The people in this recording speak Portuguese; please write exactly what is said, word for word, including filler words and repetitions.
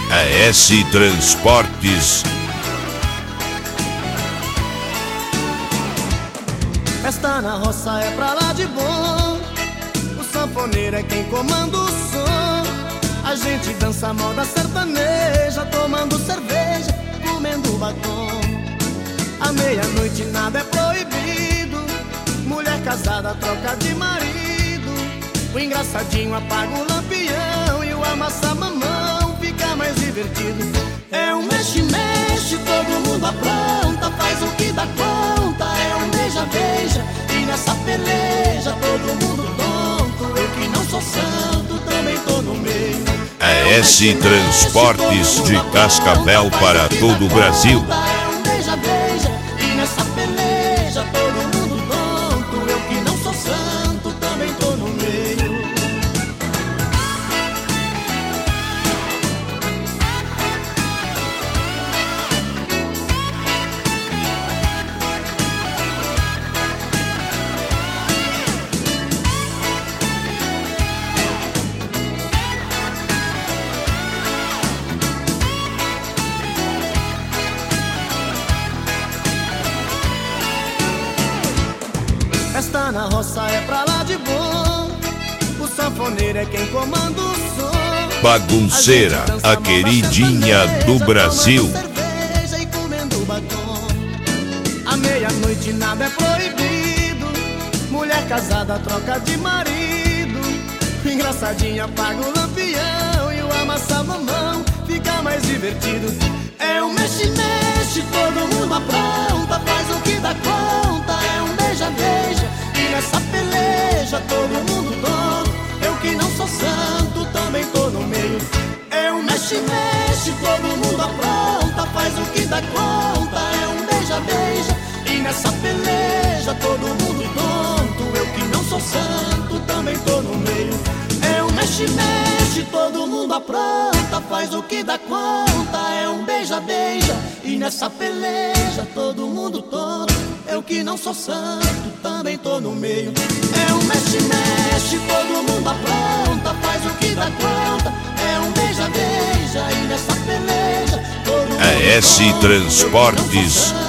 A S Transportes. Festa na roça é pra lá de bom, o sanfoneiro é quem comanda o som. A gente dança moda sertaneja, tomando cerveja, comendo batom. À meia-noite nada é proibido, mulher casada troca de marido. O engraçadinho apaga o lampião e o amassa-mamão fica mais divertido. É um mexe-mexe, todo mundo apronta, faz o que dá conta. É um beija-beija e nessa peleja todo mundo tonto. Eu que não sou santo também tô no meio. A S Transportes de Cascavel para todo o Brasil. É um beija-beija e nessa peleja todo mundo tonto. Eu que não sou santo também tô no meio. Festa na roça é pra lá de bom, o sanfoneiro é quem comanda o som. Bagunceira, a queridinha do Brasil. Cerveja e comendo batom. À meia-noite nada é proibido, mulher casada troca de marido. Engraçadinha apaga o lampião e o amassa-mamão fica mais divertido. É um mexe-mexe, todo mundo apronta, faz o que dá conta. É um beija-beija e nessa peleja todo mundo tonto. Eu que não sou santo também tô no meio. É um mexe-mexe, todo mundo apronta, faz o que dá conta. É um beija-beija e nessa peleja todo mundo tonto. Eu que não sou santo também tô no meio. É um mexe-mexe, todo mundo apronta, faz o que dá conta. É um beija-beija e nessa peleja todo mundo tonto. Eu que não sou santo também tô no meio. É um mexe-mexe, todo mundo apronta, faz o que dá conta. É um beija-beija e nessa peleja todo mundo A S tonto. Eu que não sou Transportes. santo